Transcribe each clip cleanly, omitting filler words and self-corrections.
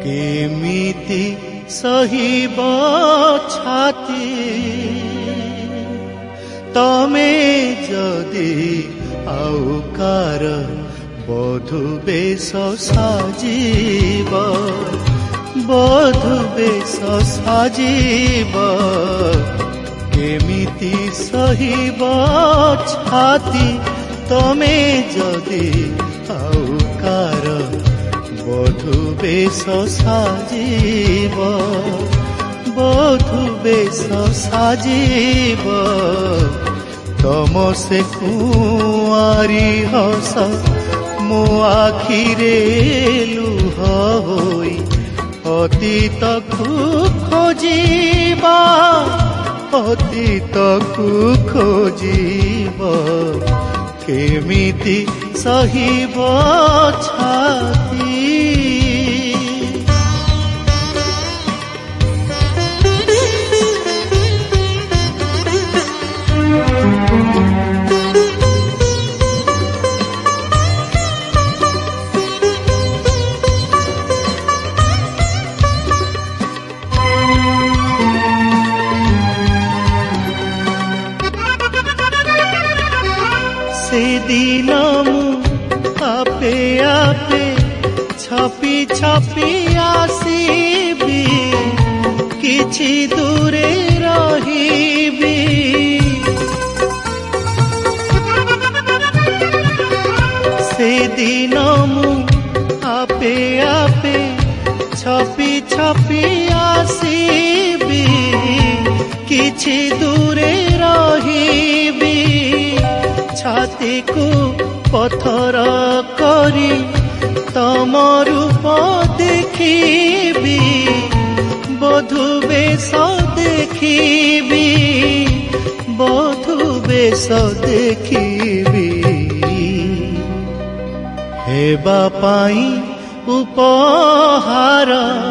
केमिति सहिब छाती तमे जदि आउकार बधु बेश साजिब बधु बेश साजिब केमिति सहिब छाती तमे जदि आउकार बधु बेश साजिब बधु बेश साजिब तम से कुआरी हस मो आखिरे लुह होई अतीत को खोजिबा अतीत को खोजिबा केमिति सहिब छाती दिन आपे आपे छपी छपी आसीबी किछि दूरे रहिबी से दिन आपे आपे छपी छपी आसीबी किछि दूरे रहिबी छाती को पत्थर करी तम रूप देखिबी बधु बेश देखिबी बधु बेश देखिबी हेबा पाई उपहार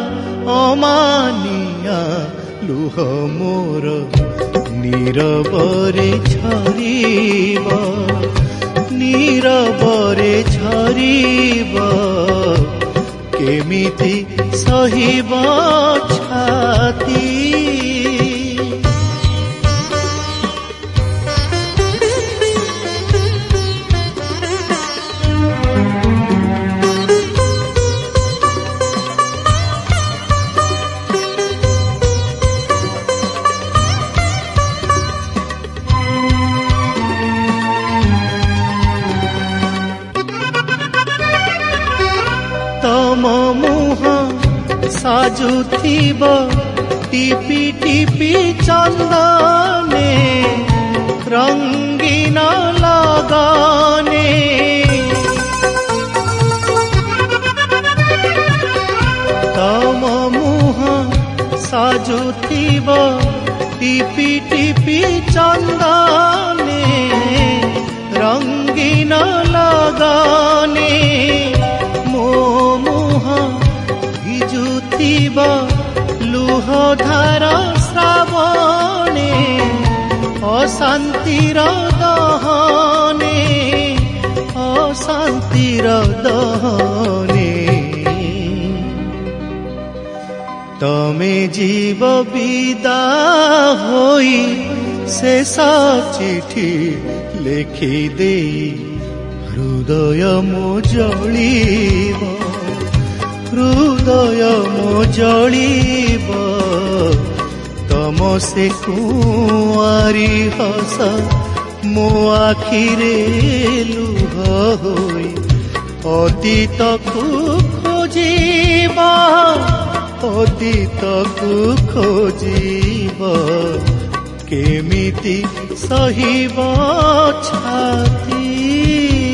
अमानिया लुह मोर नीरबरे झरिब नीरबरे झरिब केमिति सहिब छाती साजुथिब टिपी टिपी चंदने रंगीन लगाने तम मुह साजुथिब टिपी टिपी चंदने रंगीन लगाने मो मुह भिजुथिब लुह धारा श्रावणे अशांतिर दहने अशांतिर दहने तमे जीव विदा होई शेष चिठी लेखि देई हृदय मो जलिब हृदय मो जलिब तम से कुआरी हस मो आखिरे लुह होई अतीत को खोजिब अतीत को खोजिब केमिति सहिब छाती।